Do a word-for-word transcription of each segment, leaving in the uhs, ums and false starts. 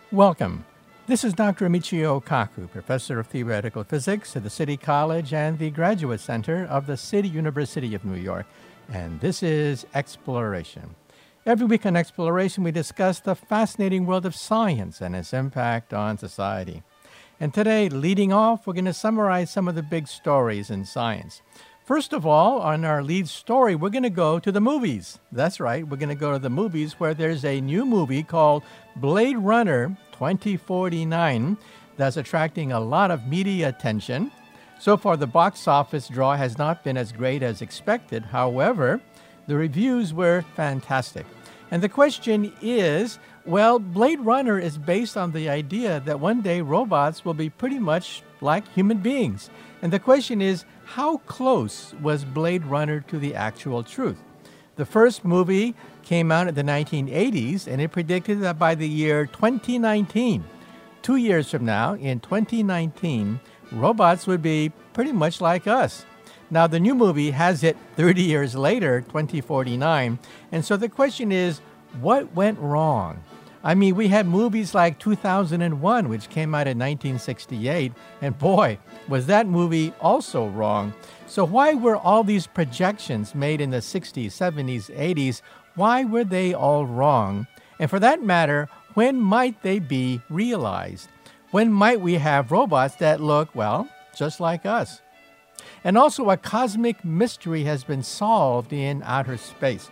Welcome. This is Doctor Michio Kaku, Professor of Theoretical Physics at the City College and the Graduate Center of the City University of New York, and this is Exploration. Every week on Exploration, we discuss the fascinating world of science and its impact on society. And today, leading off, we're going to summarize some of the big stories in science. First of all, on our lead story, we're going to go to the movies. That's right, we're going to go to the movies where there's a new movie called Blade Runner twenty forty-nine that's attracting a lot of media attention. So far, the box office draw has not been as great as expected. However, the reviews were fantastic. And the question is, well, Blade Runner is based on the idea that one day robots will be pretty much like human beings. And the question is, how close was Blade Runner to the actual truth? The first movie came out in the nineteen eighties, and it predicted that by the year twenty nineteen, two years from now, in twenty nineteen, robots would be pretty much like us. Now, the new movie has it thirty years later, twenty forty-nine, and so the question is, what went wrong? I mean, we had movies like two thousand one, which came out in nineteen sixty-eight, and boy, was that movie also wrong. So why were all these projections made in the sixties, seventies, eighties, why were they all wrong? And for that matter, when might they be realized? When might we have robots that look, well, just like us? And also, a cosmic mystery has been solved in outer space.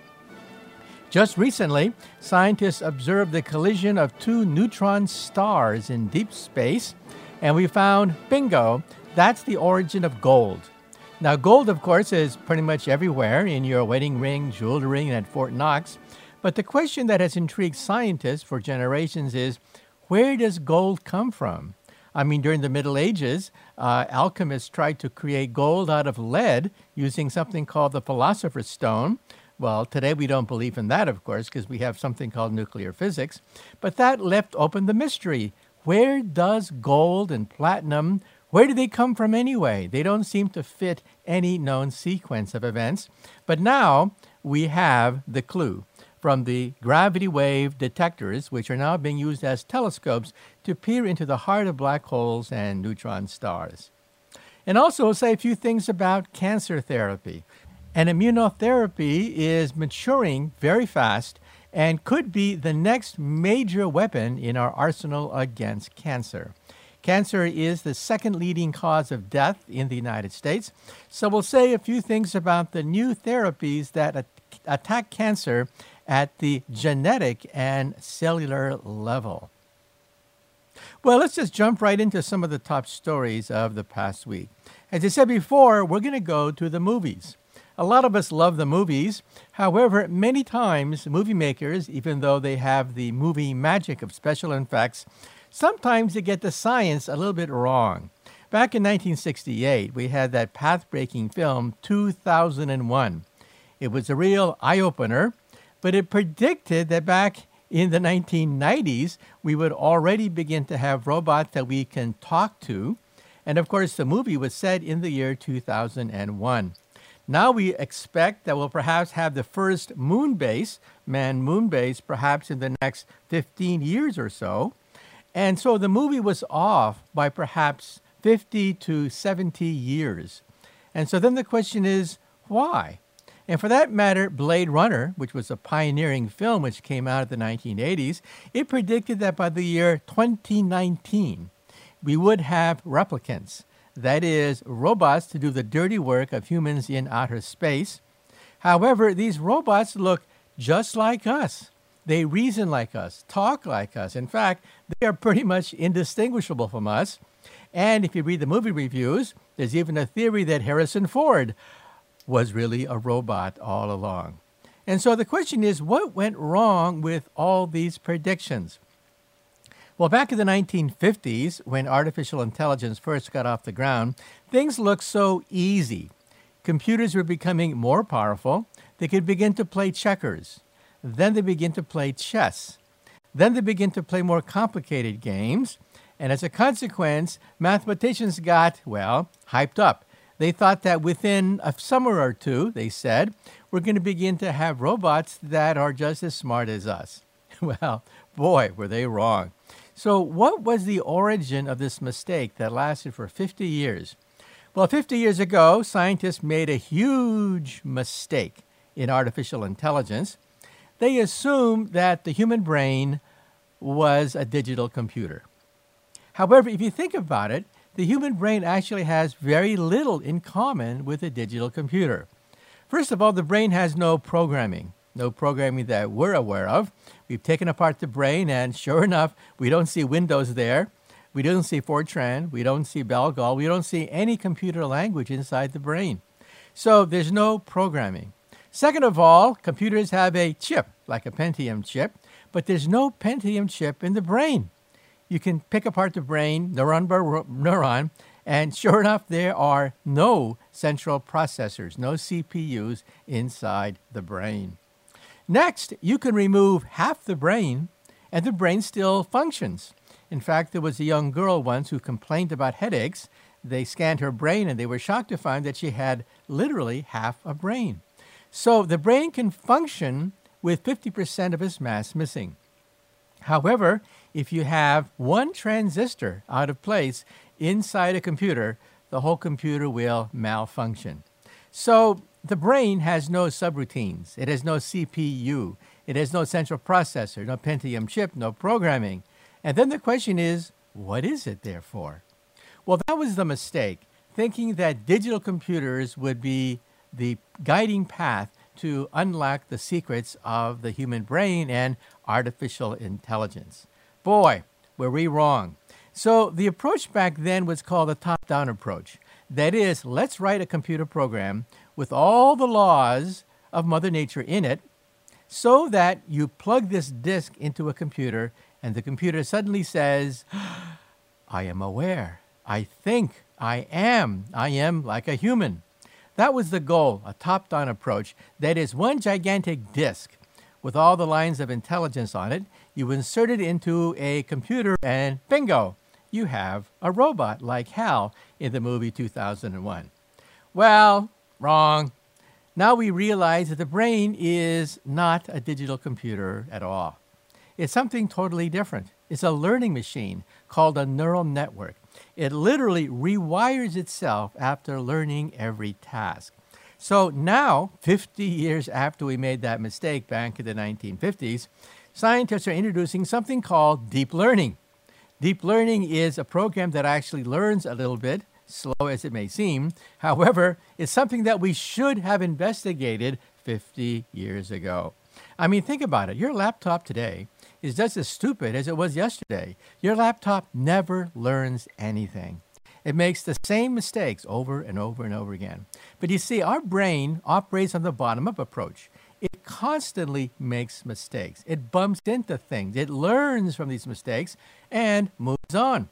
Just recently, scientists observed the collision of two neutron stars in deep space, and we found, bingo, that's the origin of gold. Now, gold, of course, is pretty much everywhere in your wedding ring, jewelry, and at Fort Knox. But the question that has intrigued scientists for generations is, where does gold come from? I mean, during the Middle Ages, uh, alchemists tried to create gold out of lead using something called the Philosopher's Stone. Well, today we don't believe in that, of course, because we have something called nuclear physics. But that left open the mystery. Where does gold and platinum, where do they come from anyway? They don't seem to fit any known sequence of events. But now we have the clue from the gravity wave detectors, which are now being used as telescopes to peer into the heart of black holes and neutron stars. And also say a few things about cancer therapy. And immunotherapy is maturing very fast and could be the next major weapon in our arsenal against cancer. Cancer is the second leading cause of death in the United States. So we'll say a few things about the new therapies that at- attack cancer at the genetic and cellular level. Well, let's just jump right into some of the top stories of the past week. As I said before, we're going to go to the movies. A lot of us love the movies. However, many times movie makers, even though they have the movie magic of special effects, sometimes they get the science a little bit wrong. Back in nineteen sixty-eight, we had that path-breaking film two thousand one. It was a real eye-opener, but it predicted that back in the nineteen nineties, we would already begin to have robots that we can talk to. And of course, the movie was set in the year two thousand one. Now we expect that we'll perhaps have the first moon base, manned moon base, perhaps in the next fifteen years or so. And so the movie was off by perhaps fifty to seventy years. And so then the question is, why? And for that matter, Blade Runner, which was a pioneering film which came out in the nineteen eighties, it predicted that by the year twenty nineteen, we would have replicants. That is, robots to do the dirty work of humans in outer space. However, these robots look just like us. They reason like us, talk like us. In fact, they are pretty much indistinguishable from us. And if you read the movie reviews, there's even a theory that Harrison Ford was really a robot all along. And so the question is, what went wrong with all these predictions? Well, back in the nineteen fifties, when artificial intelligence first got off the ground, things looked so easy. Computers were becoming more powerful. They could begin to play checkers. Then they begin to play chess. Then they begin to play more complicated games. And as a consequence, mathematicians got, well, hyped up. They thought that within a summer or two, they said, we're going to begin to have robots that are just as smart as us. Well, boy, were they wrong. So what was the origin of this mistake that lasted for fifty years? Well, fifty years ago, scientists made a huge mistake in artificial intelligence. They assumed that the human brain was a digital computer. However, if you think about it, the human brain actually has very little in common with a digital computer. First of all, the brain has no programming, no programming that we're aware of. We've taken apart the brain, and sure enough, we don't see Windows there. We don't see Fortran. We don't see Belgol. We don't see any computer language inside the brain. So there's no programming. Second of all, computers have a chip, like a Pentium chip, but there's no Pentium chip in the brain. You can pick apart the brain, neuron by neuron, and sure enough, there are no central processors, no C P Us inside the brain. Next, you can remove half the brain, and the brain still functions. In fact, there was a young girl once who complained about headaches. They scanned her brain, and they were shocked to find that she had literally half a brain. So the brain can function with fifty percent of its mass missing. However, if you have one transistor out of place inside a computer, the whole computer will malfunction. So the brain has no subroutines. It has no C P U. It has no central processor, no Pentium chip, no programming. And then the question is, what is it there for? Well, that was the mistake, thinking that digital computers would be the guiding path to unlock the secrets of the human brain and artificial intelligence. Boy, were we wrong. So the approach back then was called a top-down approach. That is, let's write a computer program with all the laws of Mother Nature in it so that you plug this disk into a computer and the computer suddenly says, I am aware. I think. I am. I am like a human. That was the goal, a top-down approach. That is, one gigantic disk with all the lines of intelligence on it. You insert it into a computer and bingo, you have a robot like Hal in the movie two thousand one. Well, wrong. Now we realize that the brain is not a digital computer at all. It's something totally different. It's a learning machine called a neural network. It literally rewires itself after learning every task. So now, fifty years after we made that mistake back in the nineteen fifties, scientists are introducing something called deep learning. Deep learning is a program that actually learns a little bit, slow as it may seem. However, it's something that we should have investigated fifty years ago. I mean, think about it. Your laptop today is just as stupid as it was yesterday. Your laptop never learns anything. It makes the same mistakes over and over and over again. But you see, our brain operates on the bottom-up approach. It constantly makes mistakes. It bumps into things. It learns from these mistakes and moves on.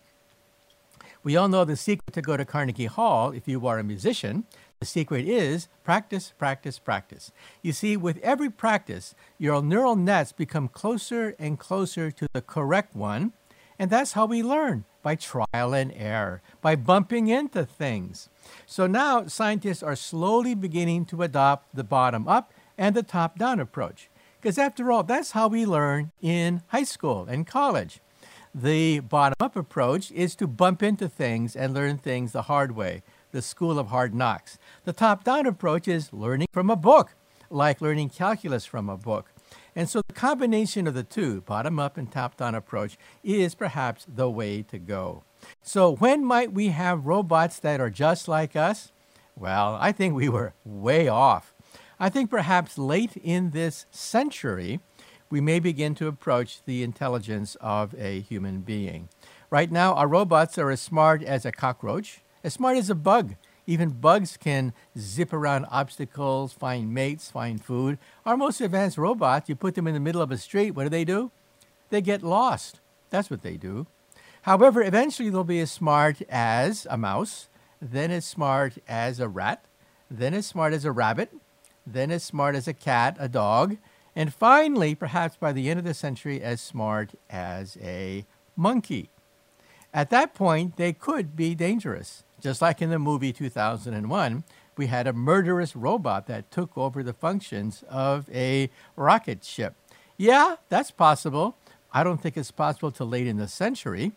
We all know the secret to go to Carnegie Hall if you are a musician. The secret is practice, practice, practice. You see, with every practice, your neural nets become closer and closer to the correct one. And that's how we learn, by trial and error, by bumping into things. So now scientists are slowly beginning to adopt the bottom-up and the top-down approach. Because after all, that's how we learn in high school and college. The bottom-up approach is to bump into things and learn things the hard way, the school of hard knocks. The top-down approach is learning from a book, like learning calculus from a book. And so the combination of the two, bottom-up and top-down approach, is perhaps the way to go. So when might we have robots that are just like us? Well, I think we were way off. I think perhaps late in this century, we may begin to approach the intelligence of a human being. Right now, our robots are as smart as a cockroach, as smart as a bug. Even bugs can zip around obstacles, find mates, find food. Our most advanced robots, you put them in the middle of a street, what do they do? They get lost. That's what they do. However, eventually they'll be as smart as a mouse, then as smart as a rat, then as smart as a rabbit, then as smart as a cat, a dog, and finally, perhaps by the end of the century, as smart as a monkey. At that point, they could be dangerous. Just like in the movie two thousand one, we had a murderous robot that took over the functions of a rocket ship. Yeah, that's possible, I don't think it's possible till late in the century.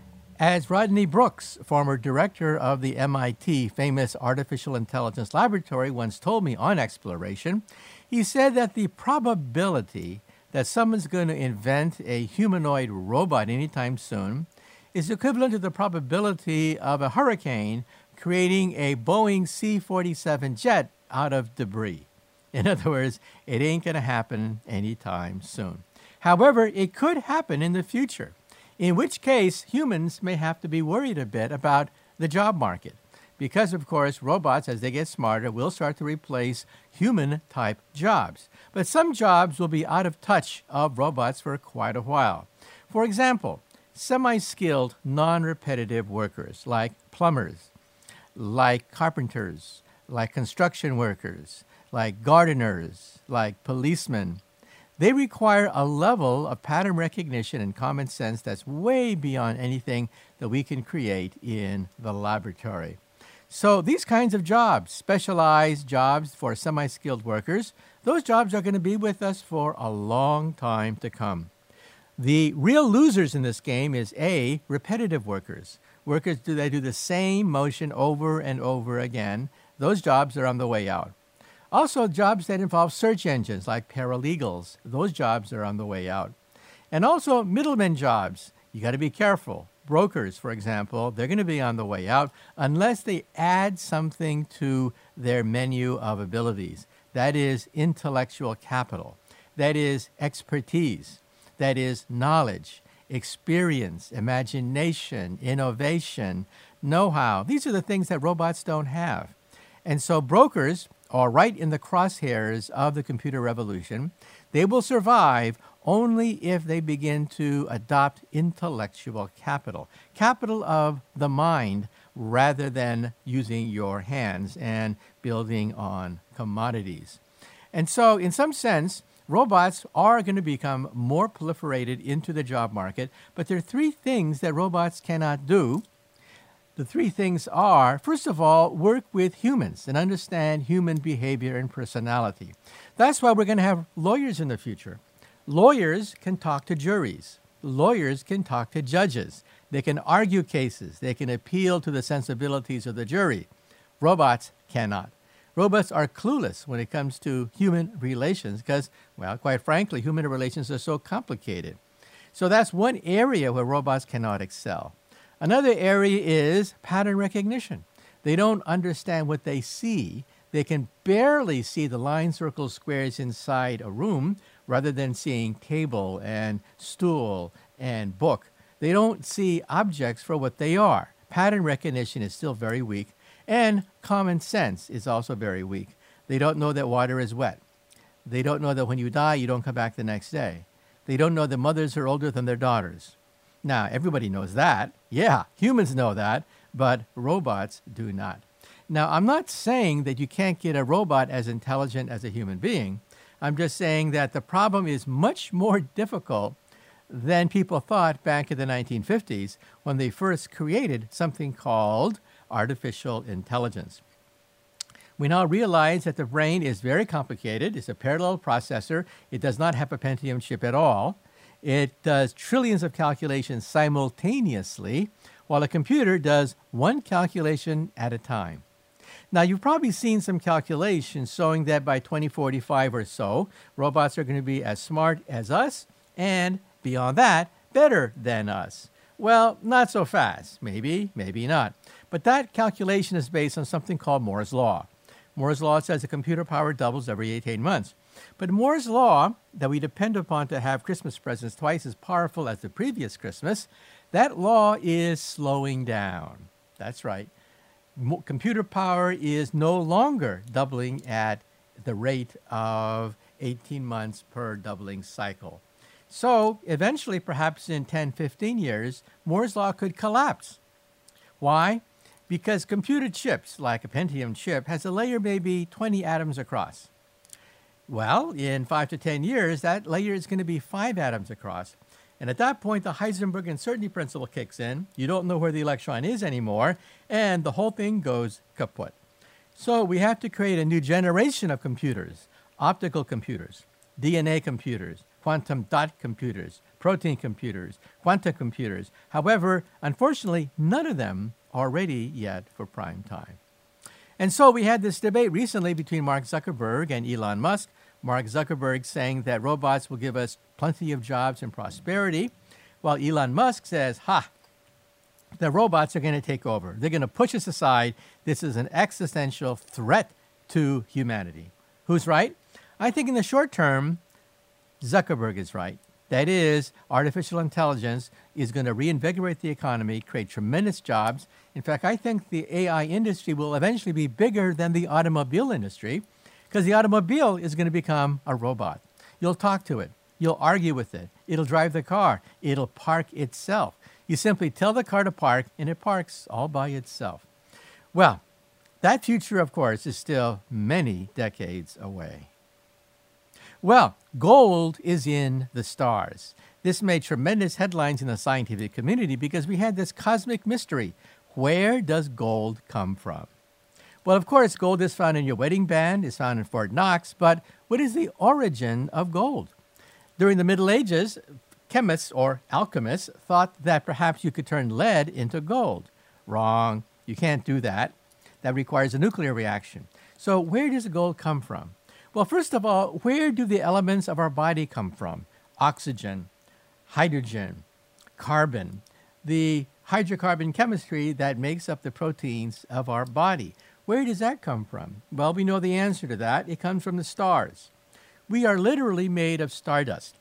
As Rodney Brooks, former director of the M I T famous Artificial Intelligence Laboratory, once told me on Exploration, he said that the probability that someone's going to invent a humanoid robot anytime soon is equivalent to the probability of a hurricane creating a Boeing C forty-seven jet out of debris. In other words, it ain't going to happen anytime soon. However, it could happen in the future, in which case humans may have to be worried a bit about the job market. Because, of course, robots, as they get smarter, will start to replace human-type jobs. But some jobs will be out of touch of robots for quite a while. For example, semi-skilled, non-repetitive workers like plumbers, like carpenters, like construction workers, like gardeners, like policemen. They require a level of pattern recognition and common sense that's way beyond anything that we can create in the laboratory. So these kinds of jobs, specialized jobs for semi-skilled workers, those jobs are going to be with us for a long time to come. The real losers in this game is A, repetitive workers. Workers do they do the same motion over and over again. Those jobs are on the way out. Also, jobs that involve search engines like paralegals, those jobs are on the way out. And also middlemen jobs, you got to be careful. Brokers, for example, they're going to be on the way out unless they add something to their menu of abilities. That is intellectual capital. That is expertise. That is knowledge, experience, imagination, innovation, know-how. These are the things that robots don't have. And so brokers are right in the crosshairs of the computer revolution. They will survive only if they begin to adopt intellectual capital, capital of the mind, rather than using your hands and building on commodities. And so, in some sense, robots are going to become more proliferated into the job market, but there are three things that robots cannot do. The three things are, first of all, work with humans and understand human behavior and personality. That's why we're going to have lawyers in the future. Lawyers can talk to juries. Lawyers can talk to judges. They can argue cases. They can appeal to the sensibilities of the jury. Robots cannot. Robots are clueless when it comes to human relations because, well, quite frankly, human relations are so complicated. So that's one area where robots cannot excel. Another area is pattern recognition. They don't understand what they see. They can barely see the lines, circles, squares inside a room rather than seeing table and stool and book. They don't see objects for what they are. Pattern recognition is still very weak, and common sense is also very weak. They don't know that water is wet. They don't know that when you die, you don't come back the next day. They don't know that mothers are older than their daughters. Now, everybody knows that. Yeah, humans know that, but robots do not. Now, I'm not saying that you can't get a robot as intelligent as a human being. I'm just saying that the problem is much more difficult than people thought back in the nineteen fifties when they first created something called artificial intelligence. We now realize that the brain is very complicated. It's a parallel processor. It does not have a Pentium chip at all. It does trillions of calculations simultaneously, while a computer does one calculation at a time. Now, you've probably seen some calculations showing that by twenty forty-five or so, robots are going to be as smart as us, and beyond that, better than us. Well, not so fast. Maybe, maybe not. But that calculation is based on something called Moore's Law. Moore's Law says the computer power doubles every eighteen months. But Moore's Law, that we depend upon to have Christmas presents twice as powerful as the previous Christmas, that law is slowing down. That's right. Mo- computer power is no longer doubling at the rate of eighteen months per doubling cycle. So eventually, perhaps in ten, fifteen years, Moore's Law could collapse. Why? Because computer chips, like a Pentium chip, has a layer maybe twenty atoms across. Well, in five to ten years, that layer is going to be five atoms across. And at that point, the Heisenberg uncertainty principle kicks in. You don't know where the electron is anymore, and the whole thing goes kaput. So we have to create a new generation of computers, optical computers, D N A computers, quantum dot computers, protein computers, quantum computers. However, unfortunately, none of them are ready yet for prime time. And so we had this debate recently between Mark Zuckerberg and Elon Musk. Mark Zuckerberg saying that robots will give us plenty of jobs and prosperity, while Elon Musk says, ha, the robots are going to take over. They're going to push us aside. This is an existential threat to humanity. Who's right? I think in the short term, Zuckerberg is right. That is, artificial intelligence is going to reinvigorate the economy, create tremendous jobs. In fact, I think the A I industry will eventually be bigger than the automobile industry, because the automobile is going to become a robot. You'll talk to it. You'll argue with it. It'll drive the car. It'll park itself. You simply tell the car to park, and it parks all by itself. Well, that future, of course, is still many decades away. Well, gold is in the stars. This made tremendous headlines in the scientific community because we had this cosmic mystery. Where does gold come from? Well, of course, gold is found in your wedding band, is found in Fort Knox, but what is the origin of gold? During the Middle Ages, chemists or alchemists thought that perhaps you could turn lead into gold. Wrong. You can't do that. That requires a nuclear reaction. So where does the gold come from? Well, first of all, where do the elements of our body come from? Oxygen, hydrogen, carbon, the hydrocarbon chemistry that makes up the proteins of our body. Where does that come from? Well, we know the answer to that. It comes from the stars. We are literally made of stardust.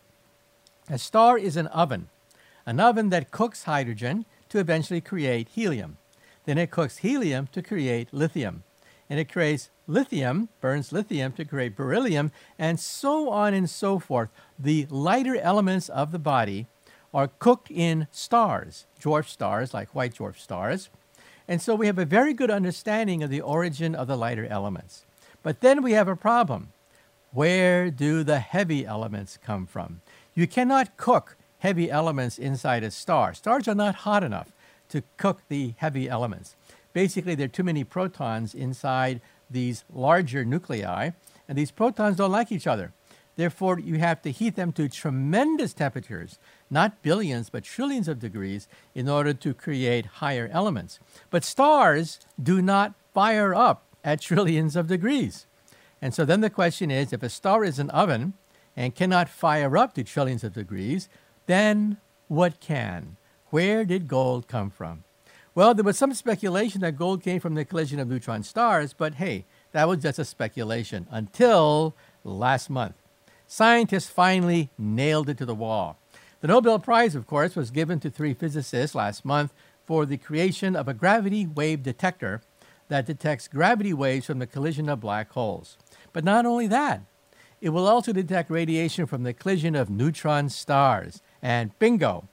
A star is an oven, an oven that cooks hydrogen to eventually create helium. Then it cooks helium to create lithium. And it creates lithium, burns lithium to create beryllium, and so on and so forth. The lighter elements of the body are cooked in stars, dwarf stars like white dwarf stars. And so we have a very good understanding of the origin of the lighter elements. But then we have a problem. Where do the heavy elements come from? You cannot cook heavy elements inside a star. Stars are not hot enough to cook the heavy elements. Basically, there are too many protons inside these larger nuclei, and these protons don't like each other. Therefore, you have to heat them to tremendous temperatures, not billions, but trillions of degrees, in order to create higher elements. But stars do not fire up at trillions of degrees. And so then the question is, if a star is an oven and cannot fire up to trillions of degrees, then what can? Where did gold come from? Well, there was some speculation that gold came from the collision of neutron stars, but hey, that was just a speculation until last month. Scientists finally nailed it to the wall. The Nobel Prize, of course, was given to three physicists last month for the creation of a gravity wave detector that detects gravity waves from the collision of black holes. But not only that, it will also detect radiation from the collision of neutron stars. And bingo!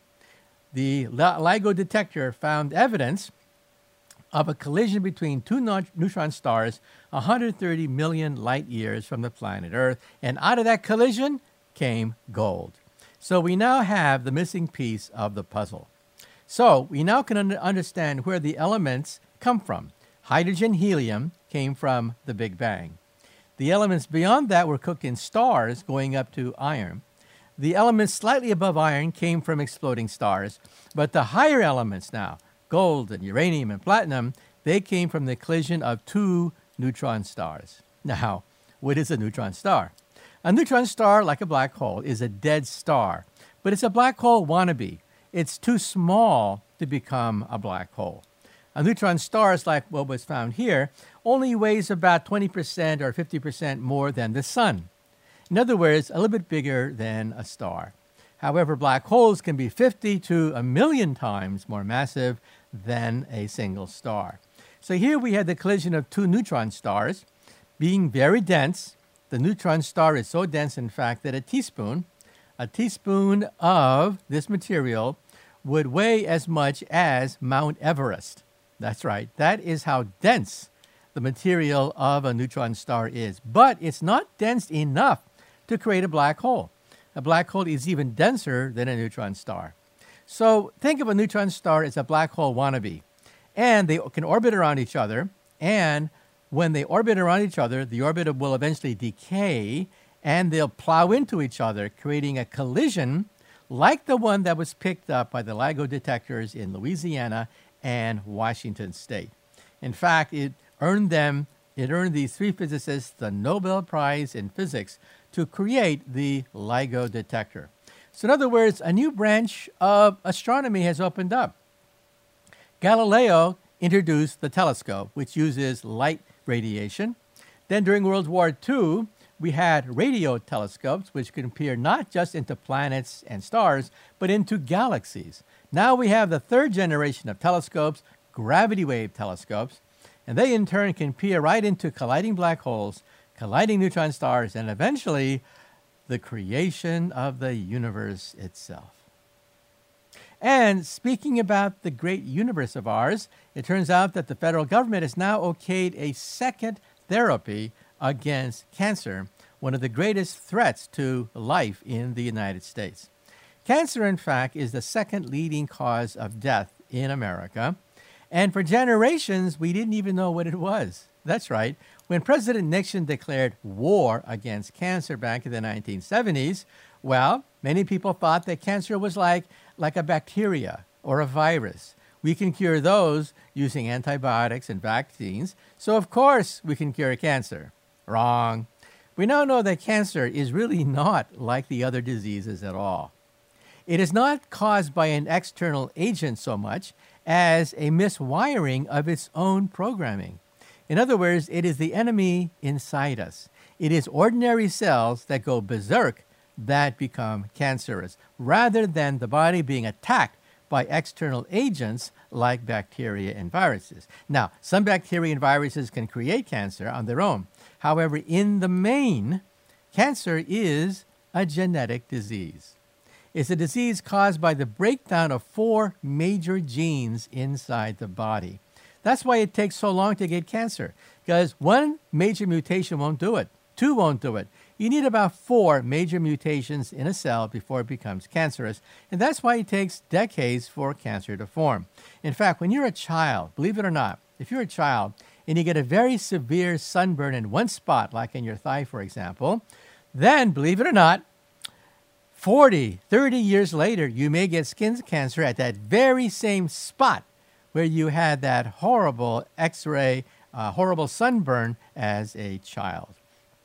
The LIGO detector found evidence of a collision between two neutron stars one hundred thirty million light years from the planet Earth, and out of that collision came gold. So we now have the missing piece of the puzzle. So we now can un- understand where the elements come from. Hydrogen, helium came from the Big Bang. The elements beyond that were cooked in stars going up to iron. The elements slightly above iron came from exploding stars, but the higher elements now, gold and uranium and platinum, they came from the collision of two neutron stars. Now, what is a neutron star? A neutron star, like a black hole, is a dead star, but it's a black hole wannabe. It's too small to become a black hole. A neutron star is like what was found here, only weighs about twenty percent or fifty percent more than the sun. In other words, a little bit bigger than a star. However, black holes can be fifty to a million times more massive than a single star. So here we had the collision of two neutron stars being very dense. The neutron star is so dense, in fact, that a teaspoon, a teaspoon of this material would weigh as much as Mount Everest. That's right. That is how dense the material of a neutron star is. But it's not dense enough to create a black hole. A black hole is even denser than a neutron star. So think of a neutron star as a black hole wannabe. And they can orbit around each other. And when they orbit around each other, the orbit will eventually decay and they'll plow into each other, creating a collision like the one that was picked up by the LIGO detectors in Louisiana and Washington State. In fact, it earned them, it earned these three physicists the Nobel Prize in Physics to create the LIGO detector. So in other words, a new branch of astronomy has opened up. Galileo introduced the telescope, which uses light radiation. Then during World War Two, we had radio telescopes, which could peer not just into planets and stars, but into galaxies. Now we have the third generation of telescopes, gravity wave telescopes, and they in turn can peer right into colliding black holes, colliding neutron stars, and eventually the creation of the universe itself. And speaking about the great universe of ours, it turns out that the federal government has now okayed a second therapy against cancer, one of the greatest threats to life in the United States. Cancer, in fact, is the second leading cause of death in America. And for generations, we didn't even know what it was. That's right. When President Nixon declared war against cancer back in the nineteen seventies, well, many people thought that cancer was like, like a bacteria or a virus. We can cure those using antibiotics and vaccines, so of course we can cure cancer. Wrong. We now know that cancer is really not like the other diseases at all. It is not caused by an external agent so much as a miswiring of its own programming. In other words, it is the enemy inside us. It is ordinary cells that go berserk that become cancerous, rather than the body being attacked by external agents like bacteria and viruses. Now, some bacteria and viruses can create cancer on their own. However, in the main, cancer is a genetic disease. It's a disease caused by the breakdown of four major genes inside the body. That's why it takes so long to get cancer, because one major mutation won't do it. Two won't do it. You need about four major mutations in a cell before it becomes cancerous, and that's why it takes decades for cancer to form. In fact, when you're a child, believe it or not, if you're a child and you get a very severe sunburn in one spot, like in your thigh, for example, then, believe it or not, forty, thirty years later, you may get skin cancer at that very same spot where you had that horrible X-ray, uh, horrible sunburn as a child.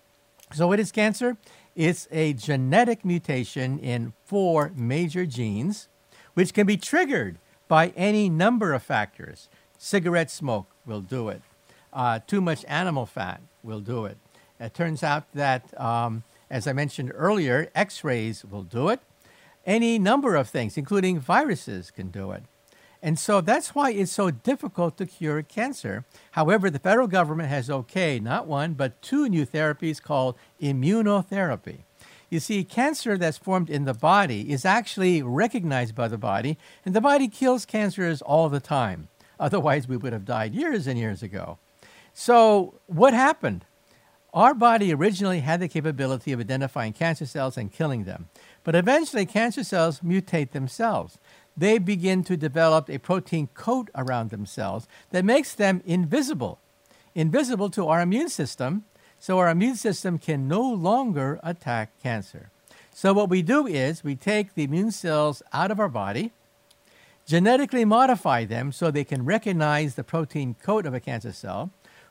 So what is cancer? It's a genetic mutation in four major genes, which can be triggered by any number of factors. Cigarette smoke will do it. Uh, too much animal fat will do it. It turns out that, um, as I mentioned earlier, X-rays will do it. Any number of things, including viruses, can do it. And so that's why it's so difficult to cure cancer. However, the federal government has okayed not one, but two new therapies called immunotherapy. You see, cancer that's formed in the body is actually recognized by the body, and the body kills cancers all the time. Otherwise, we would have died years and years ago. So what happened? Our body originally had the capability of identifying cancer cells and killing them. But eventually, cancer cells mutate themselves. They begin to develop a protein coat around themselves that makes them invisible, invisible to our immune system, so our immune system can no longer attack cancer. So what we do is we take the immune cells out of our body, genetically modify them so they can recognize the protein coat of a cancer cell,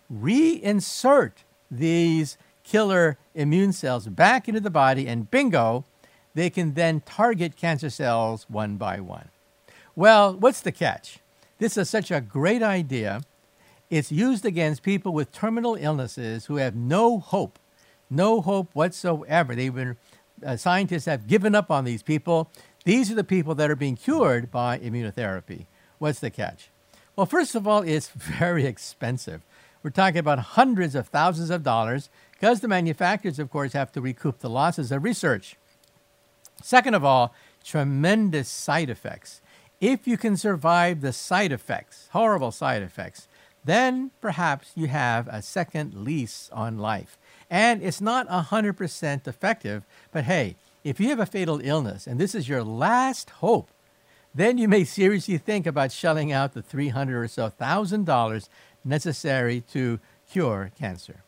reinsert these killer immune cells back into the body, and bingo, they can then target cancer cells one by one. Well, what's the catch? This is such a great idea. It's used against people with terminal illnesses who have no hope, no hope whatsoever. They've been, uh, scientists have given up on these people. These are the people that are being cured by immunotherapy. What's the catch? Well, first of all, it's very expensive. We're talking about hundreds of thousands of dollars because the manufacturers, of course, have to recoup the losses of research. Second of all, tremendous side effects. If you can survive the side effects, horrible side effects, then perhaps you have a second lease on life. And it's not one hundred percent effective, but hey, if you have a fatal illness and this is your last hope, then you may seriously think about shelling out the three hundred or so thousand dollars necessary to cure cancer.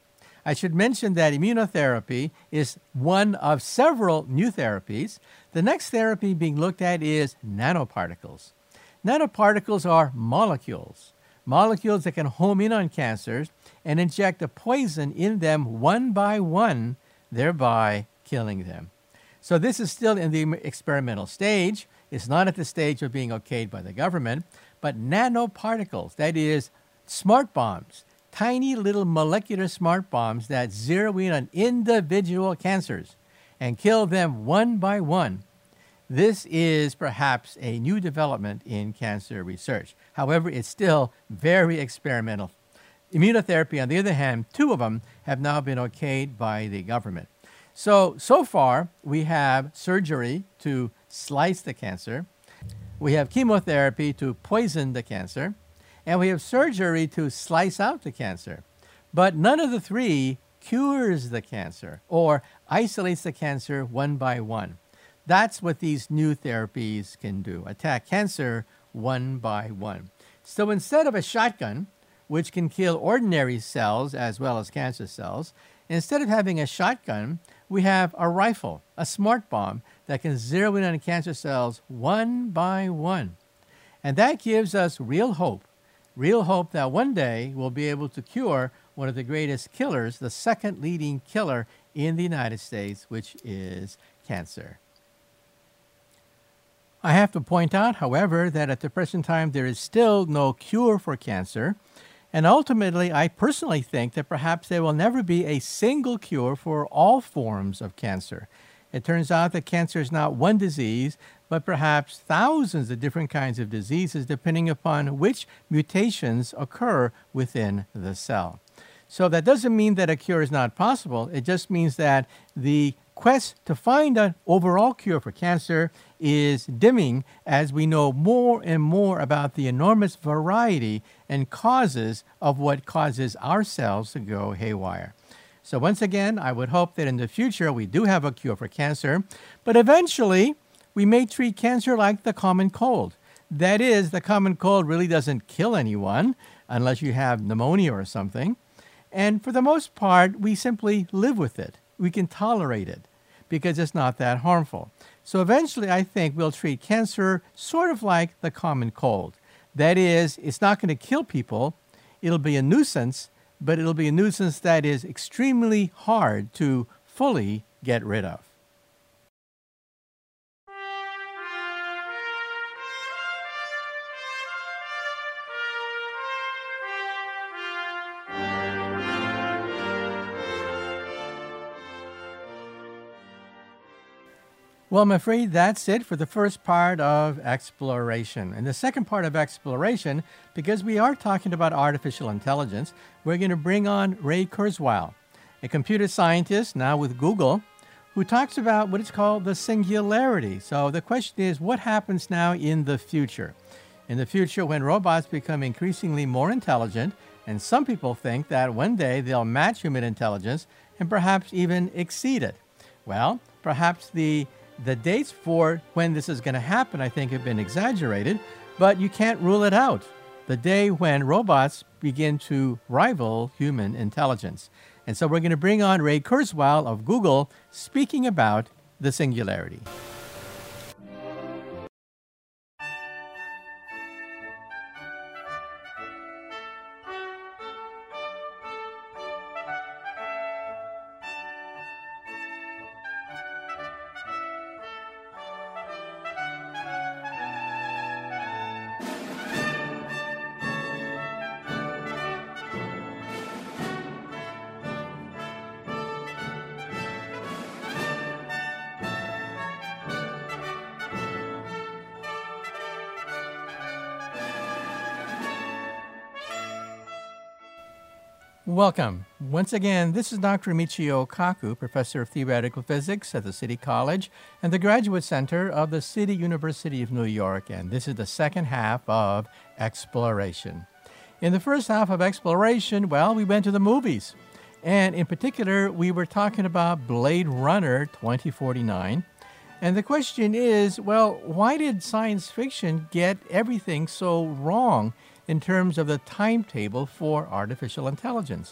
I should mention that immunotherapy is one of several new therapies. The next therapy being looked at is nanoparticles. Nanoparticles are molecules, molecules that can home in on cancers and inject a poison in them one by one, thereby killing them. So this is still in the experimental stage. It's not at the stage of being okayed by the government, but nanoparticles, that is, smart bombs, tiny little molecular smart bombs that zero in on individual cancers and kill them one by one. This is perhaps a new development in cancer research. However, it's still very experimental. Immunotherapy, on the other hand, two of them have now been okayed by the government. So, so far, we have surgery to slice the cancer, we have chemotherapy to poison the cancer, and we have surgery to slice out the cancer. But none of the three cures the cancer or isolates the cancer one by one. That's what these new therapies can do, attack cancer one by one. So instead of a shotgun, which can kill ordinary cells as well as cancer cells, instead of having a shotgun, we have a rifle, a smart bomb that can zero in on cancer cells one by one. And that gives us real hope, real hope that one day we'll be able to cure one of the greatest killers, the second leading killer in the United States, which is cancer. I have to point out, however, that at the present time there is still no cure for cancer. And ultimately, I personally think that perhaps there will never be a single cure for all forms of cancer. It turns out that cancer is not one disease, but perhaps thousands of different kinds of diseases, depending upon which mutations occur within the cell. So that doesn't mean that a cure is not possible. It just means that the quest to find an overall cure for cancer is dimming as we know more and more about the enormous variety and causes of what causes our cells to go haywire. So once again, I would hope that in the future we do have a cure for cancer, but eventually we may treat cancer like the common cold. That is, the common cold really doesn't kill anyone unless you have pneumonia or something. And for the most part, we simply live with it. We can tolerate it because it's not that harmful. So eventually, I think we'll treat cancer sort of like the common cold. That is, it's not going to kill people. It'll be a nuisance, but it'll be a nuisance that is extremely hard to fully get rid of. Well, I'm afraid that's it for the first part of exploration. In the second part of exploration, because we are talking about artificial intelligence, we're going to bring on Ray Kurzweil, a computer scientist now with Google, who talks about what is called the singularity. So the question is, what happens now in the future? In the future, when robots become increasingly more intelligent, and some people think that one day they'll match human intelligence and perhaps even exceed it. Well, perhaps the The dates for when this is going to happen, I think, have been exaggerated, but you can't rule it out. The day when robots begin to rival human intelligence. And so we're going to bring on Ray Kurzweil of Google speaking about the singularity. Welcome. Once again, this is Doctor Michio Kaku, Professor of Theoretical Physics at the City College and the Graduate Center of the City University of New York, and this is the second half of Exploration. In the first half of Exploration, well, we went to the movies, and in particular, we were talking about Blade Runner twenty forty-nine, and the question is, well, why did science fiction get everything so wrong in terms of the timetable for artificial intelligence?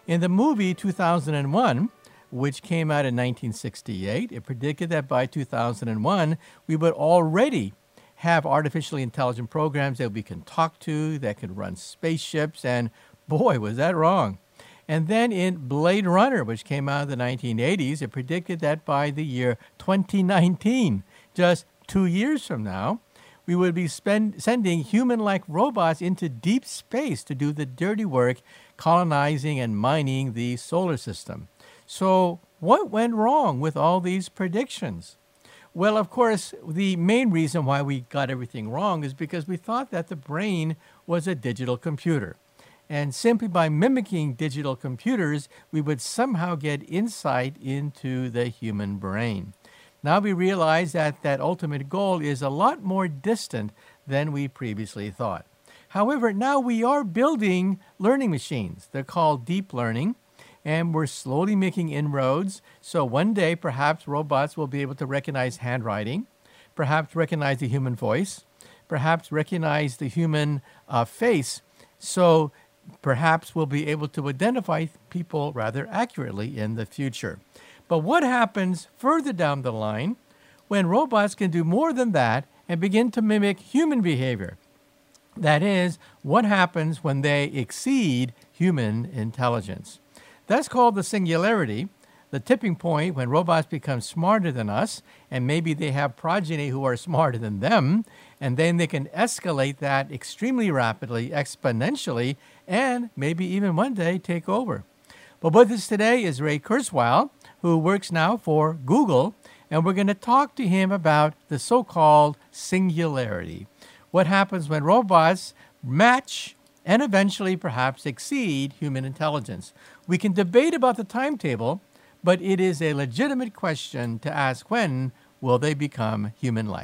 In the movie two thousand one, which came out in nineteen sixty-eight, it predicted that by two thousand one, we would already have artificially intelligent programs that we can talk to, that could run spaceships, and boy, was that wrong. And then in Blade Runner, which came out in the nineteen eighties, it predicted that by the year twenty nineteen, just two years from now, we would be spend, sending human-like robots into deep space to do the dirty work, colonizing and mining the solar system. So what went wrong with all these predictions? Well, of course, the main reason why we got everything wrong is because we thought that the brain was a digital computer. And simply by mimicking digital computers, we would somehow get insight into the human brain. Now we realize that that ultimate goal is a lot more distant than we previously thought. However, now we are building learning machines. They're called deep learning, and we're slowly making inroads. So one day, perhaps robots will be able to recognize handwriting, perhaps recognize the human voice, perhaps recognize the human uh, face. So perhaps we'll be able to identify people rather accurately in the future. But what happens further down the line when robots can do more than that and begin to mimic human behavior? That is, what happens when they exceed human intelligence? That's called the singularity, the tipping point when robots become smarter than us, and maybe they have progeny who are smarter than them, and then they can escalate that extremely rapidly, exponentially, and maybe even one day take over. But with us today is Ray Kurzweil, who works now for Google, and we're going to talk to him about the so-called singularity. What happens when robots match and eventually perhaps exceed human intelligence? We can debate about the timetable, but it is a legitimate question to ask, when will they become human-like?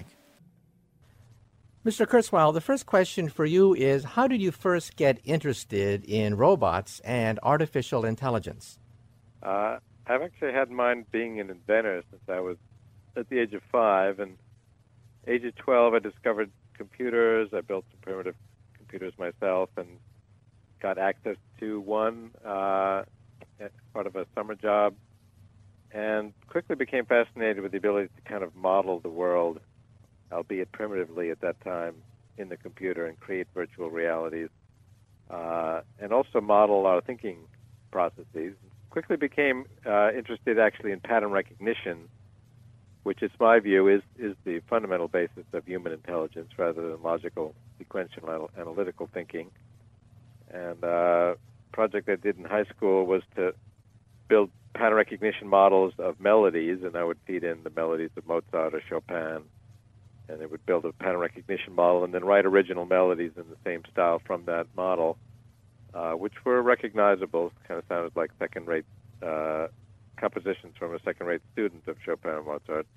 Mister Kurzweil, the first question for you is, how did you first get interested in robots and artificial intelligence? Uh, I've actually had in mind being an inventor since I was at the age of five. And age of twelve, I discovered computers. I built some primitive computers myself and got access to one uh, as part of a summer job, and quickly became fascinated with the ability to kind of model the world, albeit primitively at that time, in the computer and create virtual realities, uh, and also model our thinking processes. Quickly became uh, interested actually in pattern recognition, which is my view is, is the fundamental basis of human intelligence rather than logical, sequential, analytical thinking. And uh, a project I did in high school was to build pattern recognition models of melodies, and I would feed in the melodies of Mozart or Chopin, and it would build a pattern recognition model and then write original melodies in the same style from that model, uh, which were recognizable. Kind of sounded like second-rate uh, compositions from a second-rate student of Chopin or Mozart.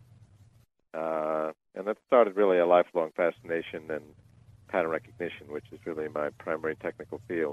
Uh, and that started really a lifelong fascination in pattern recognition, which is really my primary technical field.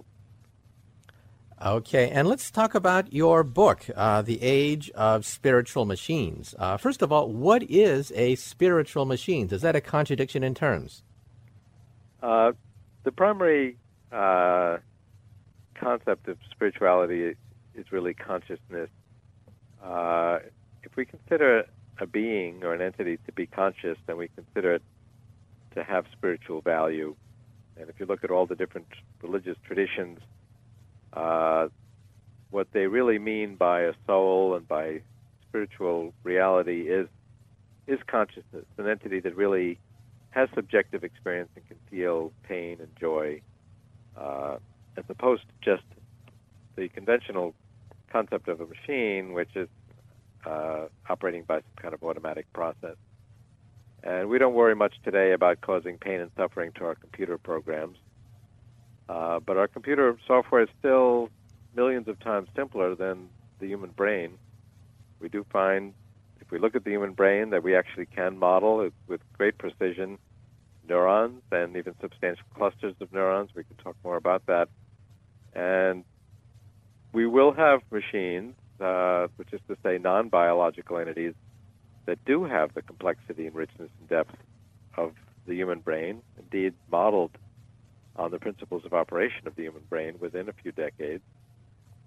Okay, and let's talk about your book, uh, The Age of Spiritual Machines. Uh, first of all, what is a spiritual machine? Is that a contradiction in terms? Uh, the primary uh, concept of spirituality is really consciousness. Uh, if we consider a being or an entity to be conscious, then we consider it to have spiritual value. And if you look at all the different religious traditions, Uh, what they really mean by a soul and by spiritual reality is is consciousness, an entity that really has subjective experience and can feel pain and joy, uh, as opposed to just the conventional concept of a machine, which is uh, operating by some kind of automatic process. And we don't worry much today about causing pain and suffering to our computer programs. Uh, but our computer software is still millions of times simpler than the human brain. We do find, if we look at the human brain, that we actually can model it with great precision neurons and even substantial clusters of neurons. We can talk more about that. And we will have machines, uh, which is to say non-biological entities, that do have the complexity and richness and depth of the human brain, indeed modeled on the principles of operation of the human brain within a few decades.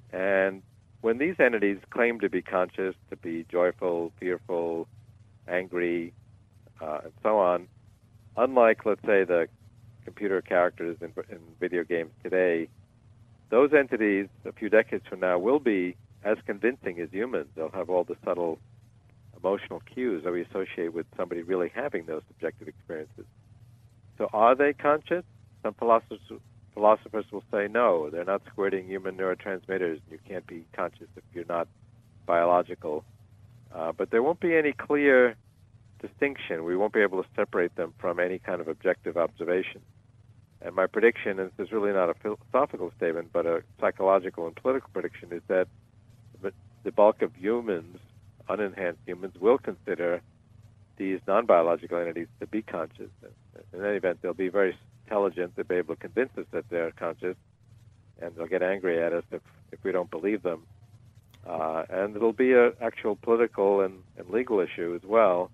And when these entities claim to be conscious, to be joyful, fearful, angry, uh, and so on, unlike, let's say, the computer characters in, in video games today, those entities a few decades from now will be as convincing as humans. They'll have all the subtle emotional cues that we associate with somebody really having those subjective experiences. So are they conscious? Some philosophers philosophers will say no, they're not squirting human neurotransmitters. You can't be conscious if you're not biological. Uh, but there won't be any clear distinction. We won't be able to separate them from any kind of objective observation. And my prediction, and this is really not a philosophical statement, but a psychological and political prediction, is that the bulk of humans, unenhanced humans, will consider these non-biological entities to be conscious. In any event, they'll be very intelligent. They'll be able to convince us that they're conscious, and they'll get angry at us if, if we don't believe them. Uh, and it'll be an actual political and, and legal issue as well.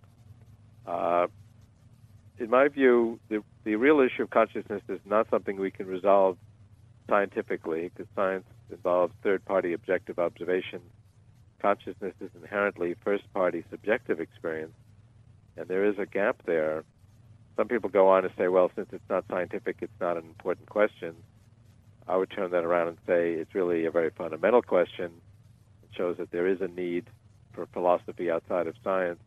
Uh, in my view, the, the real issue of consciousness is not something we can resolve scientifically, because science involves third-party objective observation. Consciousness is inherently first-party subjective experience, and there is a gap there. Some people go on to say, well, since it's not scientific, it's not an important question. I would turn that around and say it's really a very fundamental question. It shows that there is a need for philosophy outside of science.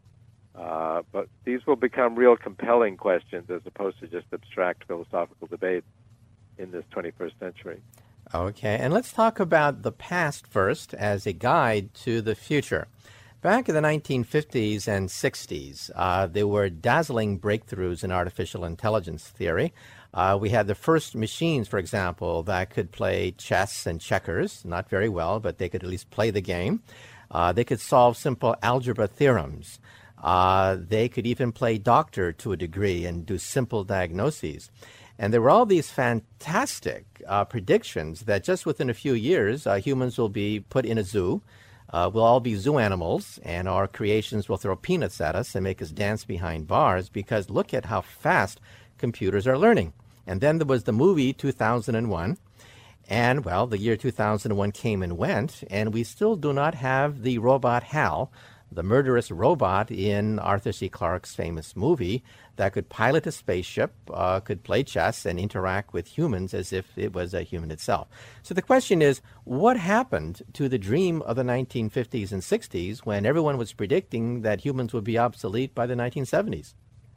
Uh, but these will become real compelling questions as opposed to just abstract philosophical debates in this twenty-first century. Okay, and let's talk about the past first as a guide to the future. Back in the nineteen fifties and sixties, uh, there were dazzling breakthroughs in artificial intelligence theory. Uh, we had the first machines, for example, that could play chess and checkers, not very well, but they could at least play the game. Uh, they could solve simple algebra theorems. Uh, they could even play doctor to a degree and do simple diagnoses. And there were all these fantastic uh, predictions that just within a few years, uh, humans will be put in a zoo. Uh, we'll all be zoo animals, and our creations will throw peanuts at us and make us dance behind bars, because look at how fast computers are learning. And then there was the movie two thousand one. And, well, the year two thousand one came and went, and we still do not have the robot Hal, the murderous robot in Arthur C. Clarke's famous movie that could pilot a spaceship, uh, could play chess, and interact with humans as if it was a human itself. So the question is, what happened to the dream of the nineteen fifties and sixties when everyone was predicting that humans would be obsolete by the nineteen seventies?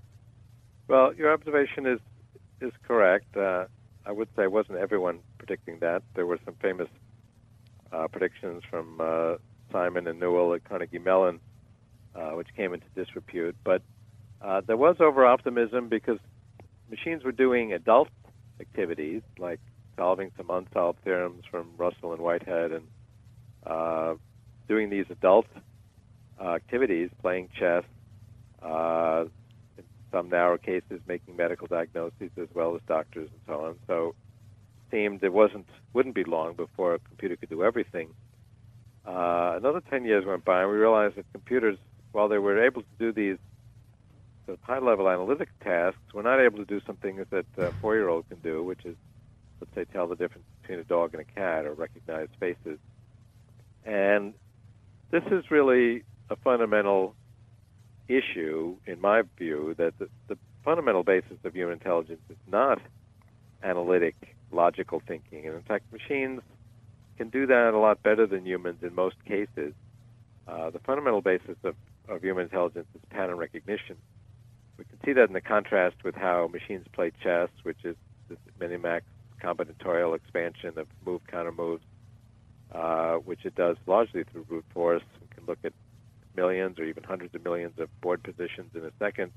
Well, your observation is is correct. Uh, I would say wasn't everyone predicting that. There were some famous uh, predictions from uh, Simon and Newell at Carnegie Mellon, uh, which came into disrepute. But uh, there was over-optimism because machines were doing adult activities, like solving some unsolved theorems from Russell and Whitehead, and uh, doing these adult uh, activities, playing chess, uh, in some narrow cases making medical diagnoses as well as doctors and so on. So it seemed it wasn't wouldn't be long before a computer could do everything. Uh, another ten years went by, and we realized that computers, while they were able to do these sort of high-level analytic tasks, were not able to do some things that a four-year-old can do, which is, let's say, tell the difference between a dog and a cat or recognize faces. And this is really a fundamental issue, in my view, that the, the fundamental basis of human intelligence is not analytic, logical thinking. And in fact, machines can do that a lot better than humans in most cases. Uh, the fundamental basis of, of human intelligence is pattern recognition. We can see that in the contrast with how machines play chess, which is this Minimax combinatorial expansion of move, counter moves, uh, which it does largely through brute force. We can look at millions or even hundreds of millions of board positions in a second.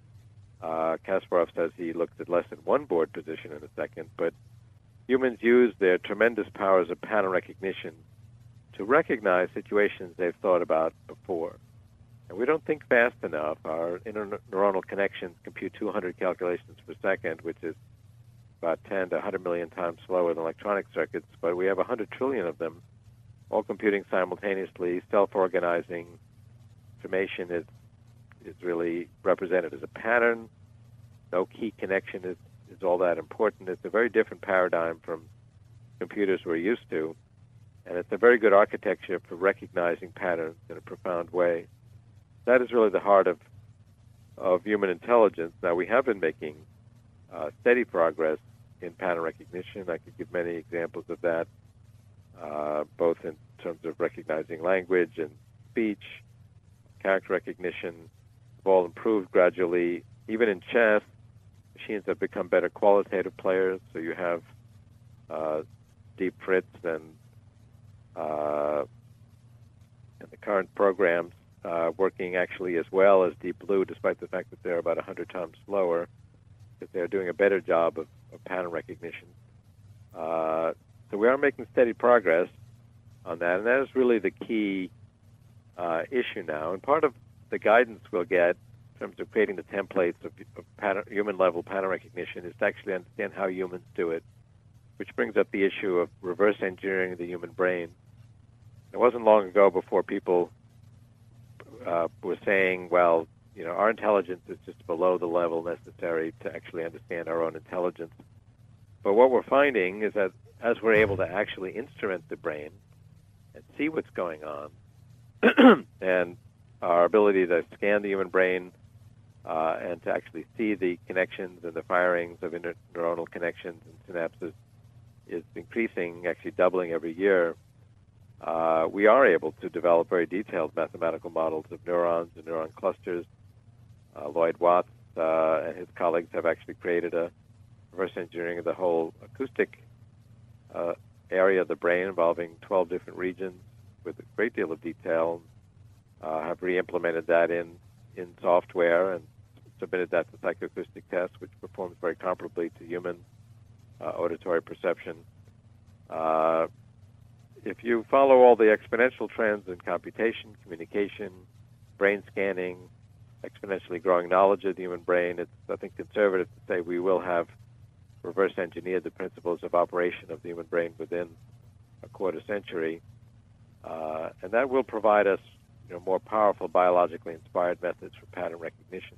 Uh, Kasparov says he looks at less than one board position in a second, but humans use their tremendous powers of pattern recognition to recognize situations they've thought about before. And we don't think fast enough. Our interneuronal connections compute two hundred calculations per second, which is about ten to one hundred million times slower than electronic circuits, but we have one hundred trillion of them, all computing simultaneously, self-organizing. Information is, is really represented as a pattern. No key connection is is all that important. It's a very different paradigm from computers we're used to. And it's a very good architecture for recognizing patterns in a profound way. That is really the heart of, of human intelligence. Now, we have been making uh, steady progress in pattern recognition. I could give many examples of that, uh, both in terms of recognizing language and speech, character recognition, have all improved gradually. Even in chess, machines have become better qualitative players, so you have uh, Deep Fritz and, uh, and the current programs uh, working actually as well as Deep Blue, despite the fact that they're about one hundred times slower, that they're doing a better job of, of pattern recognition. Uh, so we are making steady progress on that, and that is really the key uh, issue now. And part of the guidance we'll get in terms of creating the templates of, of pattern, human-level pattern recognition is to actually understand how humans do it, which brings up the issue of reverse engineering the human brain. It wasn't long ago before people uh, were saying, well, you know, our intelligence is just below the level necessary to actually understand our own intelligence. But what we're finding is that as we're able to actually instrument the brain and see what's going on, and our ability to scan the human brain uh, and to actually see the connections and the firings of interneuronal connections and synapses is increasing, actually doubling every year, uh, we are able to develop very detailed mathematical models of neurons and neuron clusters. Uh, Lloyd Watts uh, and his colleagues have actually created a reverse engineering of the whole acoustic uh, area of the brain involving twelve different regions with a great deal of detail. Uh, have re-implemented that in, in software and submitted that to psychoacoustic tests, which performs very comparably to human uh, auditory perception. Uh, if you follow all the exponential trends in computation, communication, brain scanning, exponentially growing knowledge of the human brain, it's, I think, conservative to say we will have reverse engineered the principles of operation of the human brain within a quarter century. Uh, and that will provide us you know, more powerful biologically inspired methods for pattern recognition.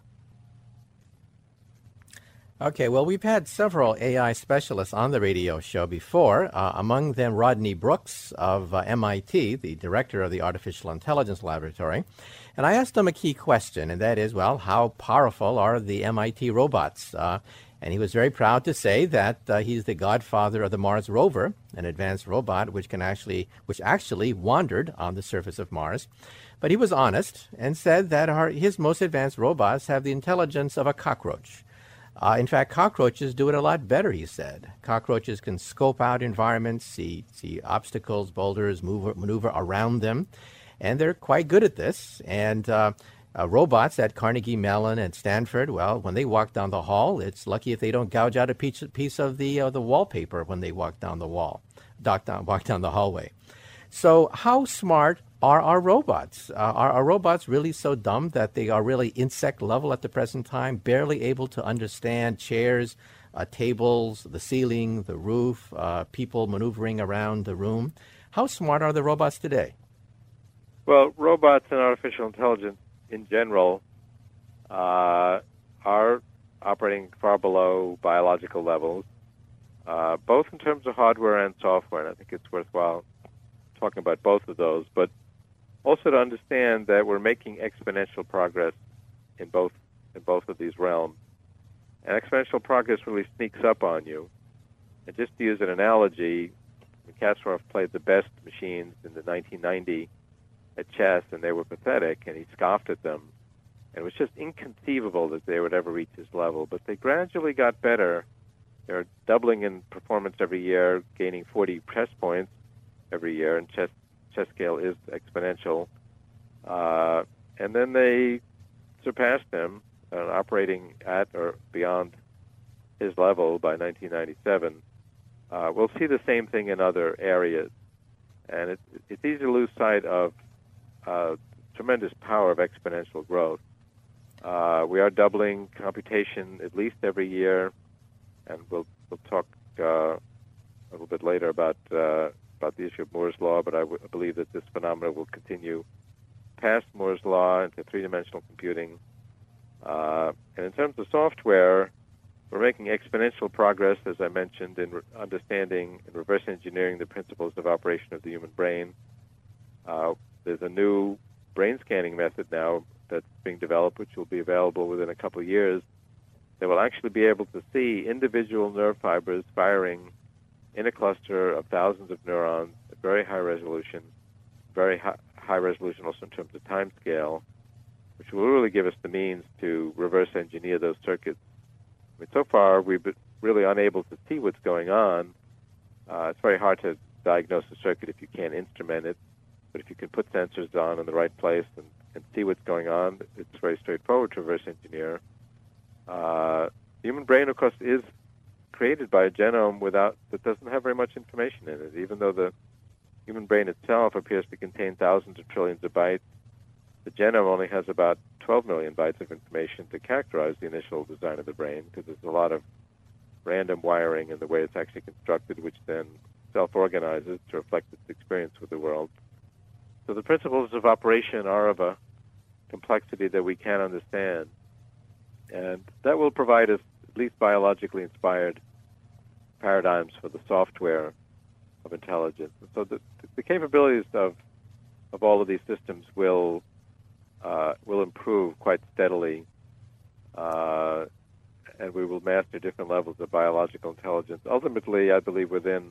Okay, well, we've had several A I specialists on the radio show before, uh, among them Rodney Brooks of uh, M I T, the director of the Artificial Intelligence Laboratory. And I asked him a key question, and that is, well, how powerful are the M I T robots? Uh, and he was very proud to say that uh, he's the godfather of the Mars rover, an advanced robot which can actually, which actually wandered on the surface of Mars. But he was honest and said that our, his most advanced robots have the intelligence of a cockroach. Uh, in fact, cockroaches do it a lot better, he said. Cockroaches can scope out environments, see, see obstacles, boulders, move, maneuver around them, and they're quite good at this. And uh, uh, robots at Carnegie Mellon and Stanford, well, when they walk down the hall, it's lucky if they don't gouge out a piece, piece of the, uh, the wallpaper when they walk down the wall, walk down, walk down the hallway. So how smart are our robots? Uh, are our robots really so dumb that they are really insect level at the present time, barely able to understand chairs, uh, tables, the ceiling, the roof, uh, people maneuvering around the room? How smart are the robots today? Well, robots and artificial intelligence in general uh, are operating far below biological levels, uh, both in terms of hardware and software. And I think it's worthwhile talking about both of those, but also to understand that we're making exponential progress in both in both of these realms. And exponential progress really sneaks up on you. And just to use an analogy, Kasparov played the best machines in the nineteen ninety at chess, and they were pathetic, and he scoffed at them. And it was just inconceivable that they would ever reach his level. But they gradually got better. They're doubling in performance every year, gaining forty chess points every year, and chess chess scale is exponential. Uh, and then they surpassed him, uh, operating at or beyond his level by nineteen ninety-seven. Uh, we'll see the same thing in other areas. And it, it's easy to lose sight of uh, tremendous power of exponential growth. Uh, we are doubling computation at least every year, and we'll, we'll talk uh, a little bit later about uh, about the issue of Moore's Law, but I, w- I believe that this phenomenon will continue past Moore's Law into three-dimensional computing. Uh, and in terms of software, we're making exponential progress, as I mentioned, in re- understanding and reverse engineering the principles of operation of the human brain. Uh, there's a new brain scanning method now that's being developed, which will be available within a couple of years, that will actually be able to see individual nerve fibers firing in a cluster of thousands of neurons at very high resolution, very high, high resolution also in terms of time scale, which will really give us the means to reverse engineer those circuits. I mean, so far, we've been really unable to see what's going on. Uh, it's very hard to diagnose a circuit if you can't instrument it, but if you can put sensors on in the right place and, and see what's going on, it's very straightforward to reverse engineer. Uh, the human brain, of course, is created by a genome without that doesn't have very much information in it. Even though the human brain itself appears to contain thousands of trillions of bytes, the genome only has about twelve million bytes of information to characterize the initial design of the brain, because there's a lot of random wiring in the way it's actually constructed, which then self-organizes to reflect its experience with the world. So the principles of operation are of a complexity that we can't understand, and that will provide us at least biologically inspired paradigms for the software of intelligence. And so the, the capabilities of of all of these systems will uh, will improve quite steadily, uh, and we will master different levels of biological intelligence. Ultimately, I believe within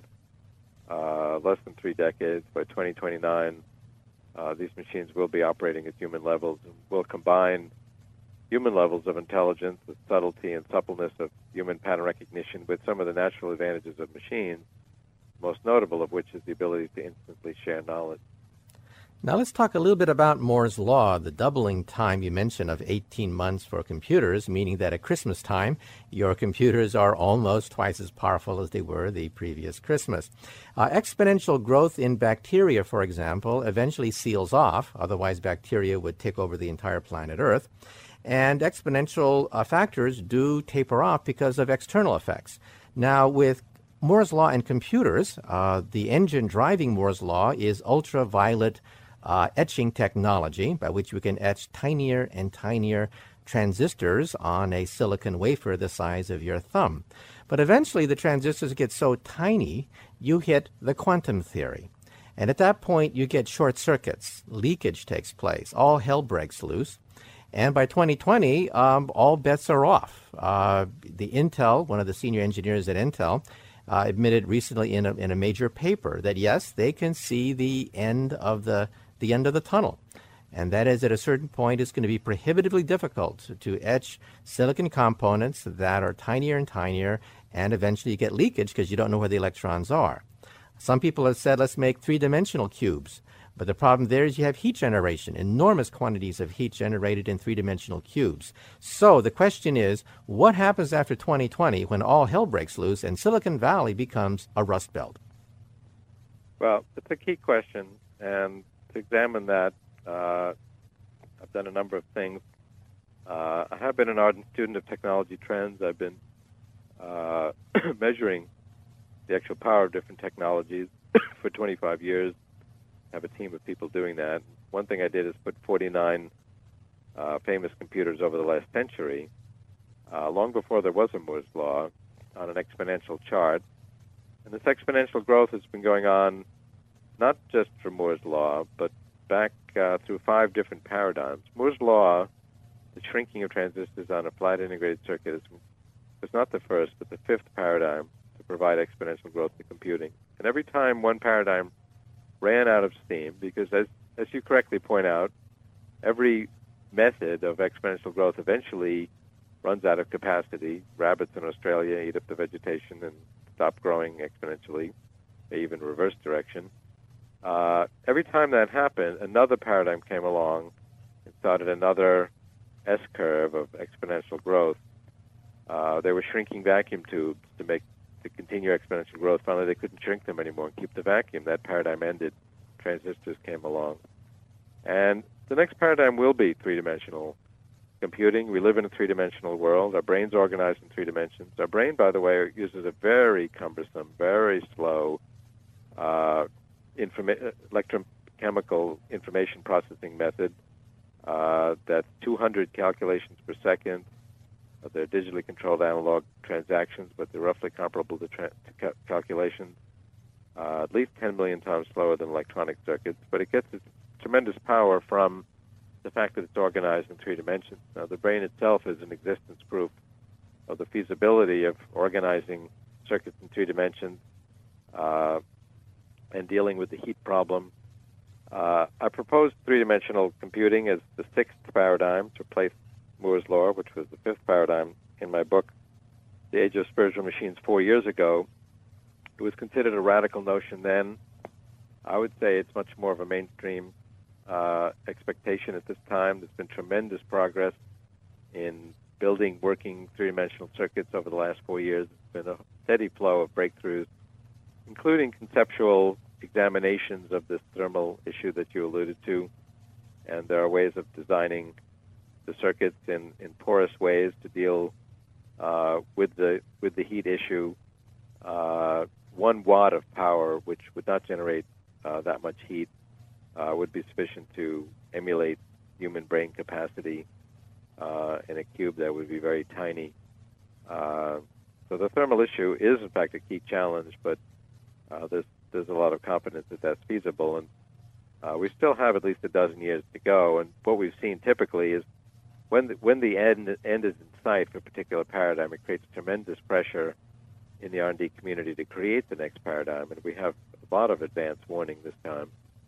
uh, less than three decades, by twenty twenty-nine, uh, these machines will be operating at human levels and will combine human levels of intelligence, the subtlety and suppleness of human pattern recognition, with some of the natural advantages of machines, most notable of which is the ability to instantly share knowledge. Now let's talk a little bit about Moore's Law, the doubling time you mentioned of eighteen months for computers, meaning that at Christmas time, your computers are almost twice as powerful as they were the previous Christmas. Uh, exponential growth in bacteria, for example, eventually seals off, otherwise bacteria would take over the entire planet Earth. And exponential uh, factors do taper off because of external effects. Now, with Moore's Law and computers, uh, the engine driving Moore's Law is ultraviolet uh, etching technology, by which we can etch tinier and tinier transistors on a silicon wafer the size of your thumb. But eventually, the transistors get so tiny, you hit the quantum theory. And at that point, you get short circuits. Leakage takes place. All hell breaks loose. And by twenty twenty, um, all bets are off. Uh, the Intel, one of the senior engineers at Intel, uh, admitted recently in a, in a major paper that, yes, they can see the end of the, the end of the tunnel. And that is, at a certain point, it's going to be prohibitively difficult to etch silicon components that are tinier and tinier, and eventually you get leakage because you don't know where the electrons are. Some people have said, let's make three-dimensional cubes. But the problem there is you have heat generation, enormous quantities of heat generated in three-dimensional cubes. So the question is, what happens after twenty twenty when all hell breaks loose and Silicon Valley becomes a rust belt? Well, it's a key question, and to examine that, uh, I've done a number of things. Uh, I have been an ardent student of technology trends. I've been uh, measuring the actual power of different technologies for twenty-five years. Have a team of people doing that. One thing I did is put forty-nine uh, famous computers over the last century, uh, long before there was a Moore's Law, on an exponential chart. And this exponential growth has been going on not just for Moore's Law, but back uh, through five different paradigms. Moore's Law, the shrinking of transistors on a flat integrated circuit, is, was not the first, but the fifth paradigm to provide exponential growth to computing. And every time one paradigm ran out of steam, because as as you correctly point out, every method of exponential growth eventually runs out of capacity. Rabbits in Australia eat up the vegetation and stop growing exponentially. They even reverse direction. Uh, every time that happened, another paradigm came along and started another S-curve of exponential growth. Uh, they were shrinking vacuum tubes to make to continue exponential growth. Finally, they couldn't shrink them anymore and keep the vacuum. That paradigm ended. Transistors came along. And the next paradigm will be three-dimensional computing. We live in a three-dimensional world. Our brain's organized in three dimensions. Our brain, by the way, uses a very cumbersome, very slow uh, informa- electrochemical information processing method uh, that's two hundred calculations per second, Uh, they're digitally controlled analog transactions, but they're roughly comparable to, tra- to ca- calculations, uh, at least ten million times slower than electronic circuits, but it gets its tremendous power from the fact that it's organized in three dimensions. Now, the brain itself is an existence proof of the feasibility of organizing circuits in three dimensions uh, and dealing with the heat problem. Uh, I proposed three-dimensional computing as the sixth paradigm to replace Moore's law, which was the fifth paradigm in my book, The Age of Spiritual Machines, four years ago. It was considered a radical notion then. I would say it's much more of a mainstream uh, expectation at this time. There's been tremendous progress in building working three-dimensional circuits over the last four years. There's been a steady flow of breakthroughs, including conceptual examinations of this thermal issue that you alluded to. And there are ways of designing the circuits in, in porous ways to deal uh, with the with the heat issue. Uh, one watt of power, which would not generate uh, that much heat, uh, would be sufficient to emulate human brain capacity uh, in a cube that would be very tiny. Uh, so the thermal issue is, in fact, a key challenge, but uh, there's there's a lot of confidence that that's feasible, and uh, we still have at least a dozen years to go. And what we've seen typically is when the, when the end end is in sight for a particular paradigm, it creates tremendous pressure in the R and D community to create the next paradigm, and we have a lot of advance warning this time.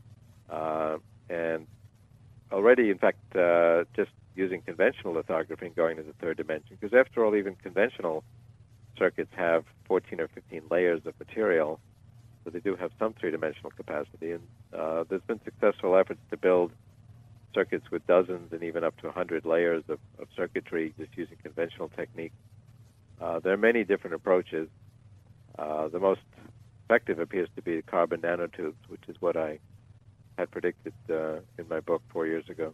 Uh, and already, in fact, uh, just using conventional lithography and going to the third dimension, because after all, even conventional circuits have fourteen or fifteen layers of material, so they do have some three-dimensional capacity. And uh, there's been successful efforts to build circuits with dozens and even up to one hundred layers of, of circuitry just using conventional techniques. Uh, there are many different approaches. Uh, the most effective appears to be carbon nanotubes, which is what I had predicted uh, in my book four years ago.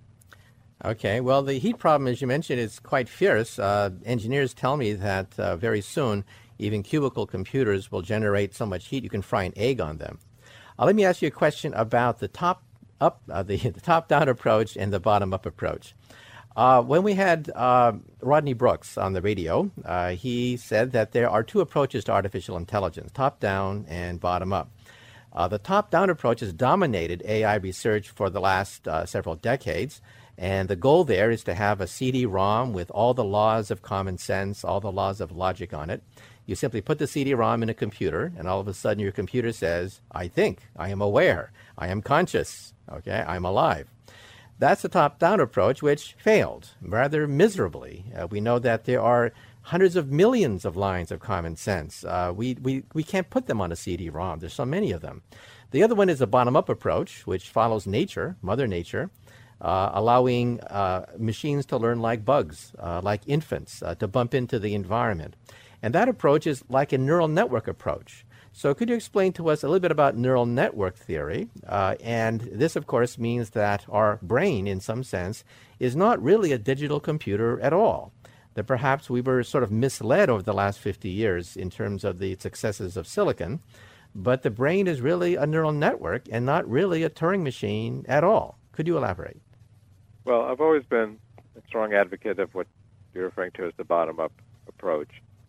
Okay, well, the heat problem, as you mentioned, is quite fierce. Uh, engineers tell me that uh, very soon, even cubicle computers will generate so much heat you can fry an egg on them. Uh, let me ask you a question about the top-up, uh, the, the top-down approach and the bottom-up approach. Uh, when we had uh, Rodney Brooks on the radio, uh, he said that there are two approaches to artificial intelligence, top-down and bottom-up. Uh, the top-down approach has dominated A I research for the last uh, several decades, and the goal there is to have a C D ROM with all the laws of common sense, all the laws of logic on it. You simply put the C D ROM in a computer, and all of a sudden your computer says, I think, I am aware, I am conscious, okay, I'm alive. That's the top-down approach, which failed rather miserably. Uh, we know that there are hundreds of millions of lines of common sense. Uh, we, we, we can't put them on a C D ROM. There's so many of them. The other one is a bottom-up approach, which follows nature, Mother Nature, uh, allowing uh, machines to learn like bugs, uh, like infants, uh, to bump into the environment. And that approach is like a neural network approach. So could you explain to us a little bit about neural network theory? Uh, and this, of course, means that our brain, in some sense, is not really a digital computer at all. That perhaps we were sort of misled over the last fifty years in terms of the successes of silicon, but the brain is really a neural network and not really a Turing machine at all. Could you elaborate? Well, I've always been a strong advocate of what you're referring to as the bottom-up approach.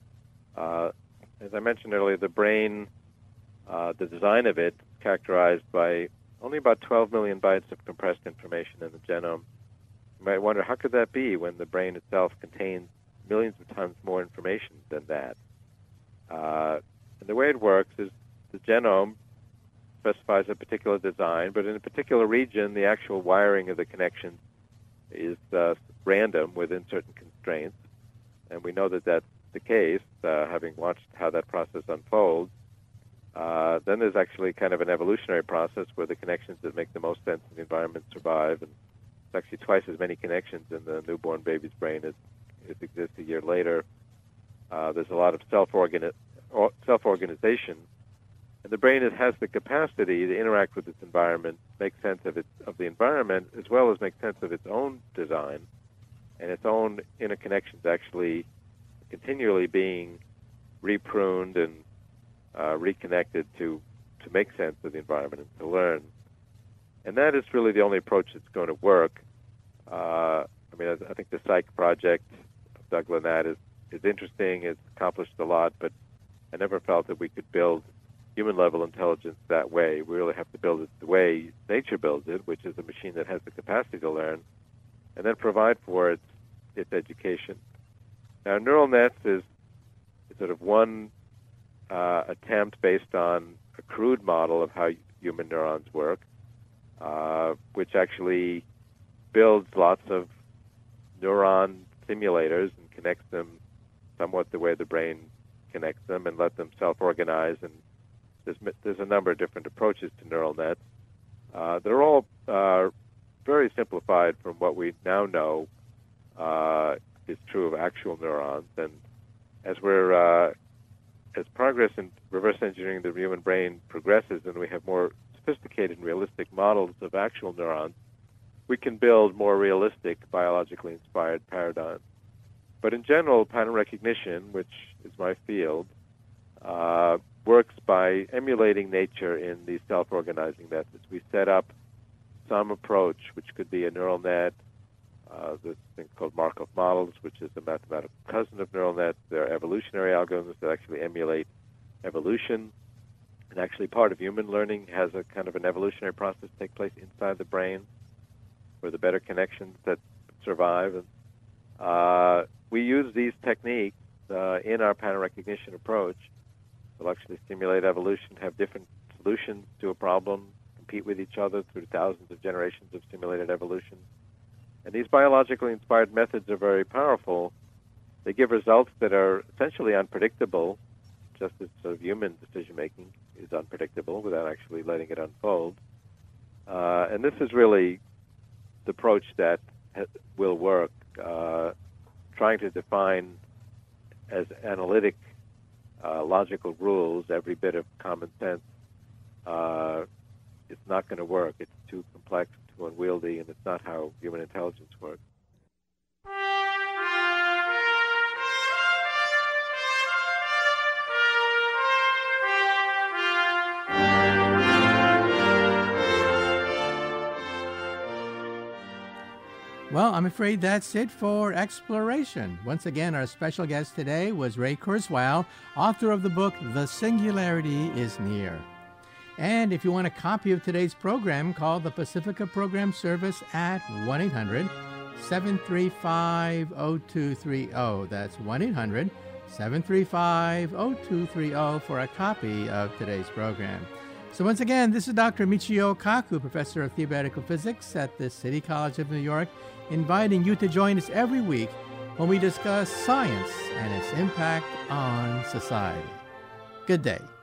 Uh, as I mentioned earlier, the brain, uh, the design of it, is characterized by only about twelve million bytes of compressed information in the genome. You might wonder, how could that be when the brain itself contains millions of times more information than that? Uh, and the way it works is the genome specifies a particular design, but in a particular region, the actual wiring of the connection is uh, random within certain constraints. And we know that that's the case, uh, having watched how that process unfolds. Uh, then there's actually kind of an evolutionary process where the connections that make the most sense in the environment survive, and it's actually twice as many connections in the newborn baby's brain as, as exists a year later. Uh, there's a lot of self-organi- self-organization, and the brain has the capacity to interact with its environment, make sense of its of the environment, as well as make sense of its own design, and its own interconnections actually continually being repruned and uh, reconnected to, to make sense of the environment and to learn. And that is really the only approach that's going to work. Uh, I mean, I, I think the Psych project Doug Lynat is, is interesting, it's accomplished a lot, but I never felt that we could build human-level intelligence that way. We really have to build it the way nature builds it, which is a machine that has the capacity to learn, and then provide for its, its education. Now, neural nets is, is sort of one uh, attempt based on a crude model of how human neurons work, uh, which actually builds lots of neuron simulators and connects them somewhat the way the brain connects them and let them self-organize. And there's, there's a number of different approaches to neural nets. Uh, they're all uh, very simplified from what we now know uh, is true of actual neurons. And as we're uh, as progress in reverse engineering the human brain progresses and we have more sophisticated and realistic models of actual neurons, we can build more realistic biologically inspired paradigms. But in general, pattern recognition, which is my field, uh, works by emulating nature in these self-organizing methods. We set up some approach, which could be a neural net. Uh, there's things called Markov models, which is a mathematical cousin of neural nets. There are evolutionary algorithms that actually emulate evolution. And actually part of human learning has a kind of an evolutionary process take place inside the brain for the better connections that survive. And uh, we use these techniques uh, in our pattern recognition approach. We'll actually simulate evolution, have different solutions to a problem, compete with each other through thousands of generations of simulated evolution. And these biologically inspired methods are very powerful. They give results that are essentially unpredictable, just as sort of human decision-making is unpredictable without actually letting it unfold. Uh, and this is really the approach that ha- will work, uh, trying to define as analytic, uh, logical rules every bit of common sense. Uh, it's not going to work. It's too complex, too unwieldy, and it's not how human intelligence works. Well, I'm afraid that's it for Exploration. Once again, our special guest today was Ray Kurzweil, author of the book, The Singularity is Near. And if you want a copy of today's program, call the Pacifica Program Service at one eight hundred seven three five zero two three zero. That's one eight hundred seven three five zero two three zero for a copy of today's program. So once again, this is Doctor Michio Kaku, Professor of Theoretical Physics at the City College of New York, inviting you to join us every week when we discuss science and its impact on society. Good day.